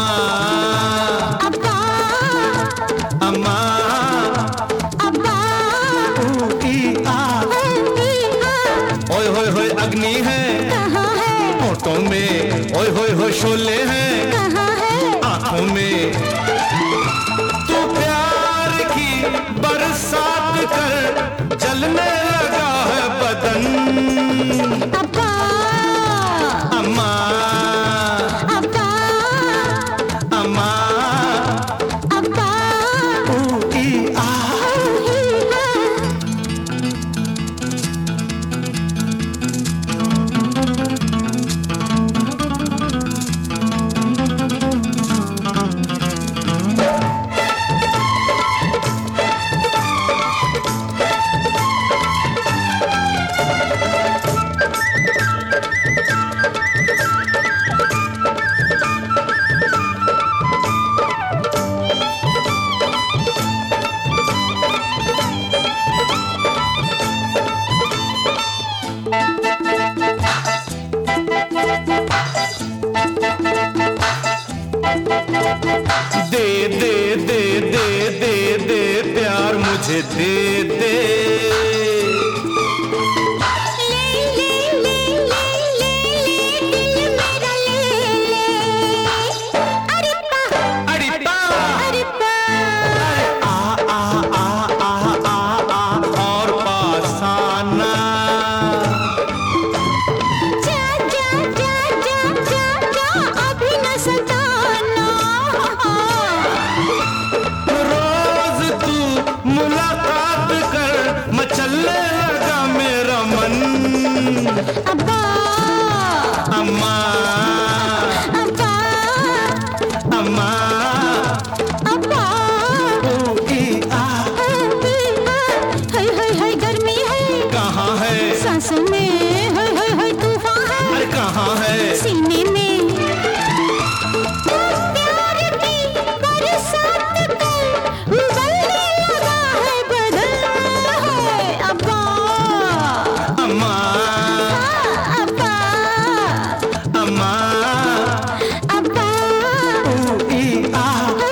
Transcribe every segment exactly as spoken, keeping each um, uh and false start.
अब्बा अम्मा अब्बा ऊ ई आ ओए होए होए अग्नि है कहाँ है होठों में, ओए होए होए शोले हैं कहाँ है आंखों में। तू प्यार की बरसात कर जलने लगा है बदन। अब्बा अम्मा अब्बा अम्मा अब्बा ऊ ई आ दे दे दे दे दे दे प्यार मुझे दे दे। मुलाकात कर मचलने लगा मेरा मन। अब्बा अम्मा अब्बा अम्मा अब्बा ऊ ई आ हाय हाय हाय गर्मी है कहाँ है सांसों में, हाय हाय हाय तूफान है अरे कहाँ है सीने में। प्यार की बरसात कर उबलने लगा है बदन। अब्बा अम्मा अब्बा अम्मा अब्बा ऊ ई आ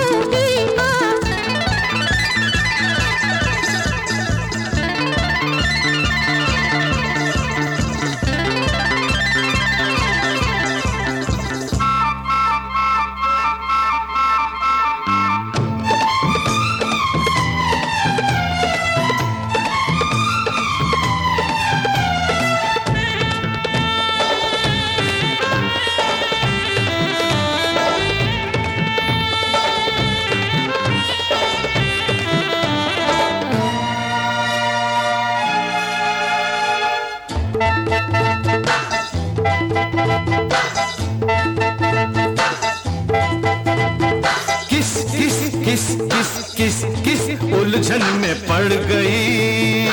किस किस किस किस किस किस उलझन में पड़ गई।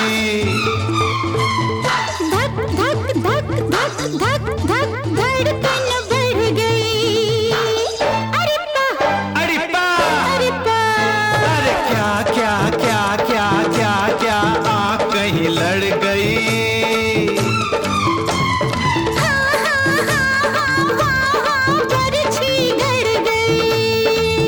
धक धक धक धक धक धक धड़कन बढ़ गई। अरे पा अरे बा अरे पा अरे क्या क्या क्या क्या क्या क्या आँख कहीं लड़ गई। हाँ हाँ हाँ हाँ हाँ हाँ बरछी गड़ गई।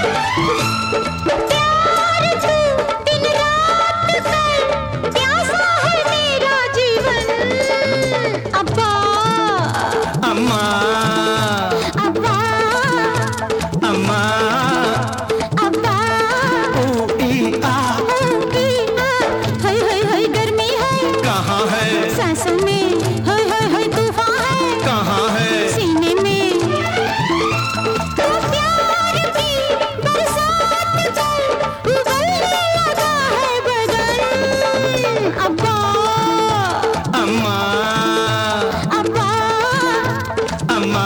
प्यार तू दिन रात कर प्यासा है मेरा जीवन। अब्बा अम्मा अब्बा अम्मा अब्बा ऊ ई आ हाय हाय हाय गर्मी है कहाँ है सांसों में, हाय हाय हाय तूफान है कहाँ है सीने में। तो प्यार की बरसात कर उबलने लगा है बदन। अब्बा अम्मा अब्बा अम्मा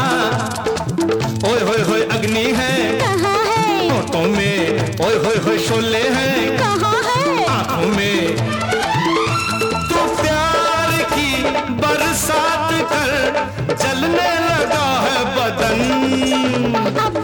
ओए होए होए अग्नि है कहाँ है होठों में, ओए होए होए शोले हैं कहाँ है आंखों में। तू प्यार की बरसात कर जलने लगा है बदन। अब्बा